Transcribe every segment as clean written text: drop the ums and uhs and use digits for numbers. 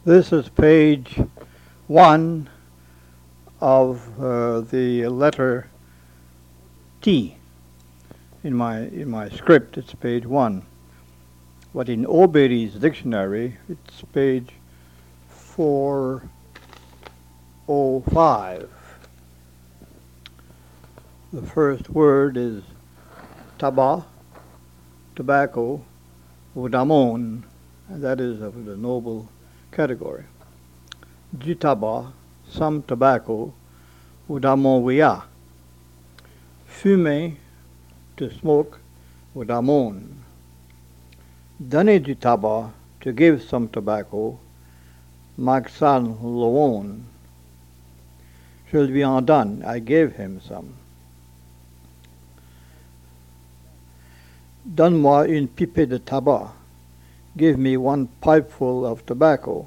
This is page 1 of the letter T. In my script, it's page 1. But in Obery's dictionary, it's page 405. The first word is tabac, tobacco, ou damon, and that is of the noble category. Du tabac, some tobacco, ou damon ouia. Fumer, to smoke, ou damon. Donner du tabac, to give some tobacco, magsan loon. Je lui en donne, I gave him some. Donne-moi une pipée de tabac. Give me one pipeful of tobacco.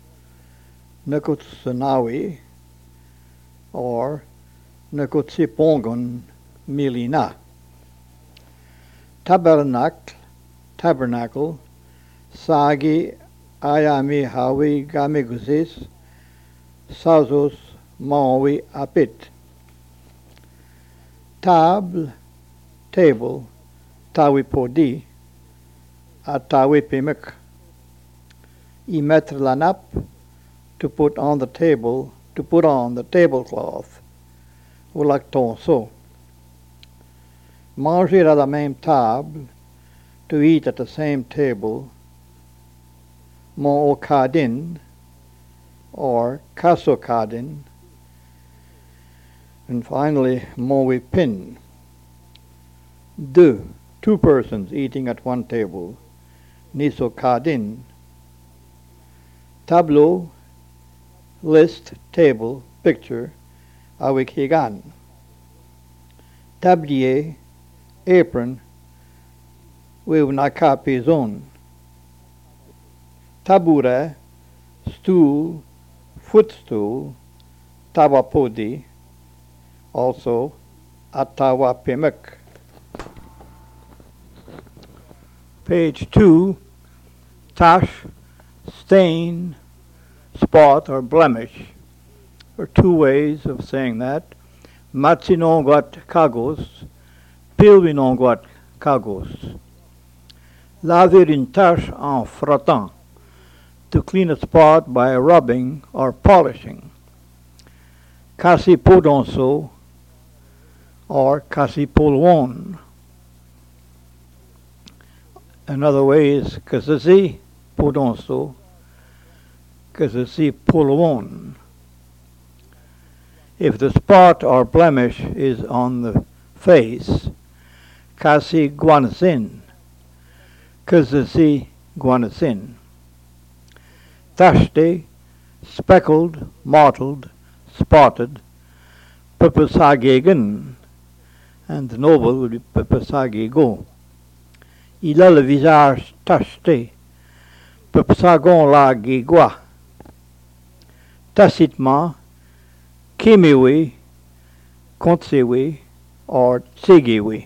Nekotsunawi, or Nekotsipongon milina. Tabernacle, Sagi ayami hawi gamiguzis, Sazos maui apit. Table, table, tawi podi, atawi pimek. Y mettre la nappe, to put on the table, to put on the tablecloth, ou lactonceau. Manger à la même table, to eat at the same table, mon okadin, or kasokadin, and finally, mon wipin. Two persons eating at one table, nisokadin. Tableau, list, table, picture, awikigan. Tablier, apron, wiwnakapizon. Tabouret, stool, footstool, tawapodi, also atawapimek. Page 2, tache, stain, spot or blemish. There are two ways of saying that. Matsinongot kagos, pilvinongot kagos. Laver une tache en frottant, to clean a spot by rubbing or polishing. Kasipodonso or kasipolwon. Another way is kasasi podonso, kasasi polwon. If the spot or blemish is on the face, kasi guanasin, kasasi guanasin. Tachte, speckled, mottled, spotted, pepasagegen, and the noble would be pepasagego. Il a le visage tacheté, pepasagon la gigua. Tacitement, kimiwi, kontsewi, or tsigiwi.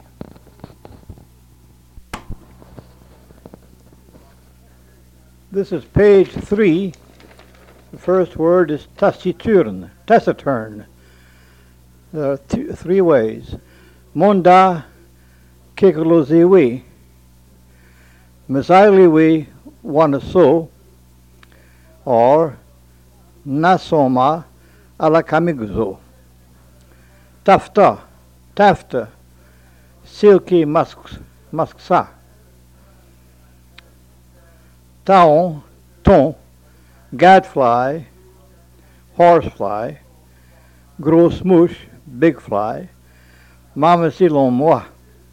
This is page 3. The first word is taciturn, taciturn. There are three ways. Monda kekoloziwi, mesailiwi wanaso, or nasoma alakamiguzo. Tafta, silky musksa. Taon, ton, gadfly, horsefly, gros mouche, big fly, mamacilon moi.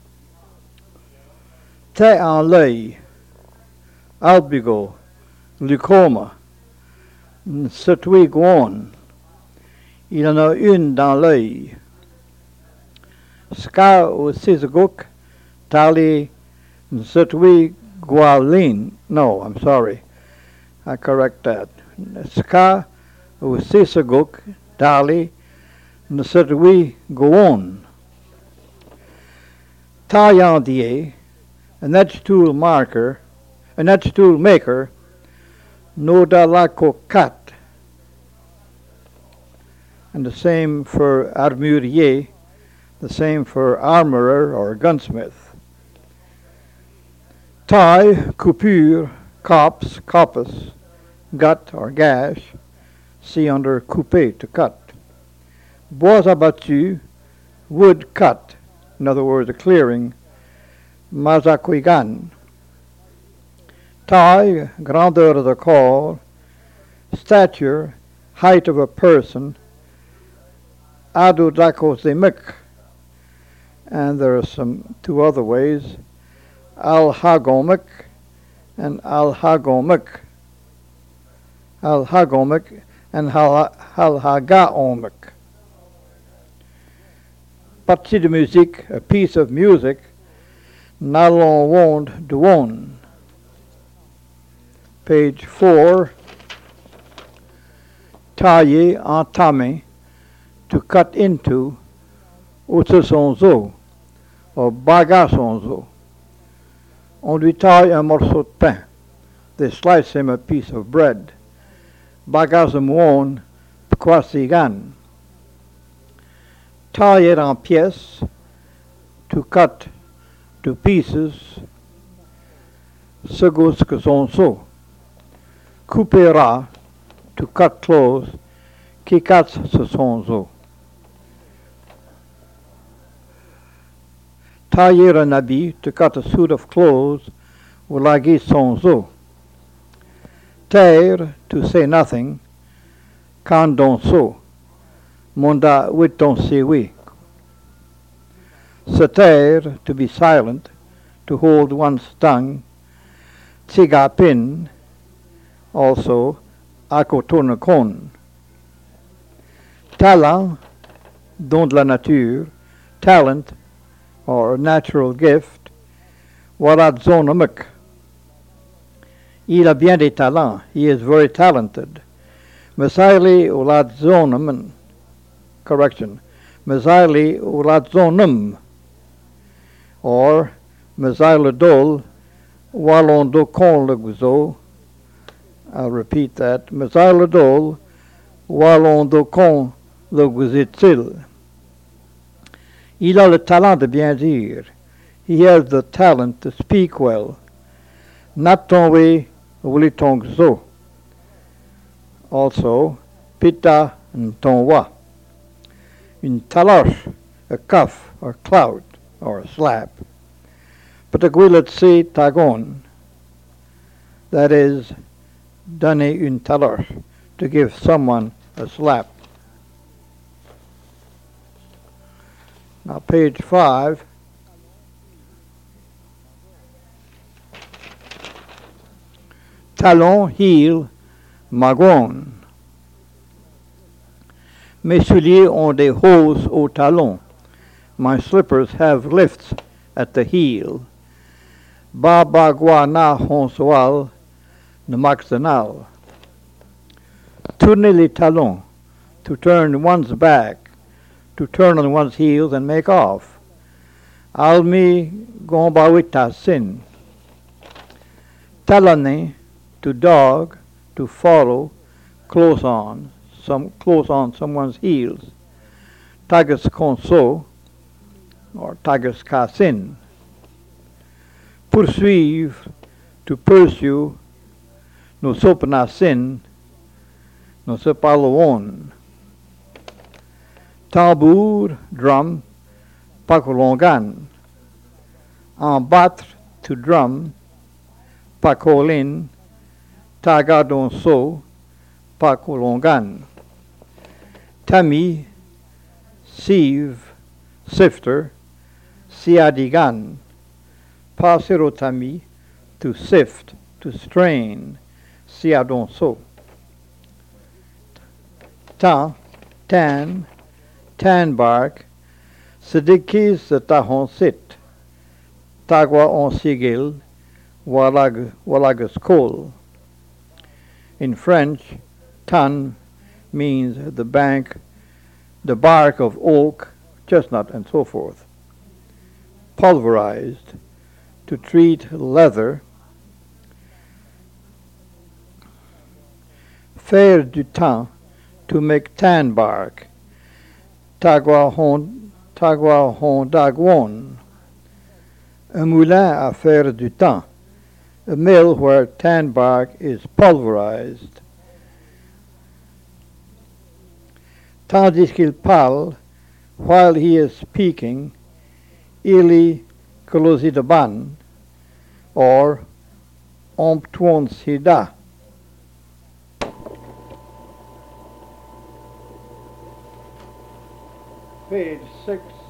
Thé en l'œil, albigo, glaucoma, Setouiguon. Il en a une dans l'œil. Ska ou Sisagook, Tali, Setouigualin. No, I'm sorry. I correct that. Ska ou Sisagook, Tali, Setouiguon. Taillandier, an edge tool maker, Nodalakokat, and the same for armurier, the same for armorer or gunsmith. Taille, coupure, copse, coppice, gut or gash, see under couper, to cut. Bois abattu, wood cut, in other words, a clearing. Mazaquigan. Taille, grandeur of the corps. Stature, height of a person. Adudakosemic. And there are two other ways. Alhagomic and alhagomic. Alhagomic and alhagaomic. Partie de musique, a piece of music. N'allons wond douon. Page 4. Tailler, entamer, to cut into, outre son os, or bagarre son os. On lui taille un morceau de pain. They slice him a piece of bread. Bagarre moon, quasigan. Tailler en pièces, to cut to pieces, segos que son so. Coupera, to cut clothes, qui cuts ce son so. Tailler un habit, to cut a suit of clothes, ou lagui son so. Taire, to say nothing, quand don so. Monda wit don se oui. Se taire, to be silent, to hold one's tongue. Tsigapin, also, akotonakon. Talent, don de la nature, talent, or natural gift. Waradzonomic. Il a bien des talents. He is very talented. Mesaili uladzonomen. Correction. Mesaili uladzonom. Or Mesailodol walondokon legzo. I'll repeat that. Mesailodol walondokon legzitil. Il a le talent de bien dire. He has the talent to speak well. Natonwe wulitongzo. Also, pita ntonwa. Une taloche, a cuff or clout or a slap. Pataguilatsi tagon. That is, donner une taloche, to give someone a slap. Now page 5. Talon, heel, magon. Mes souliers ont des hauts au talon. My slippers have lifts at the heel. Babaguana honsoal, namaxanal. Tourner les talons, to turn one's back, to turn on one's heels and make off. Almi gombawita sin. Talonner, to dog, to follow, close on someone's heels. Tagus conso, or tagus kasin. Poursuivre, to pursue, no sopanasin, no sepalon. Tambour, drum, pacolongan. En battre, to drum, pacolin, tagadonso, pacolongan. Tami, sieve, sifter, siadigan. Pasirotami, to sift, to strain, siadonso. Tan, tan bark, sedikis tahon sit. Tagwa on sigil, walagas kol. In French, tan means the bark of oak, chestnut, and so forth. Pulverized, to treat leather. faire du temps, to make tan bark. Tagwa hon dagwon. Un moulin à faire du temps, a mill where tan bark is pulverized. Tandis qu'il parle, while he is speaking, ili kolosidaban, or omptuon sida. Page 6.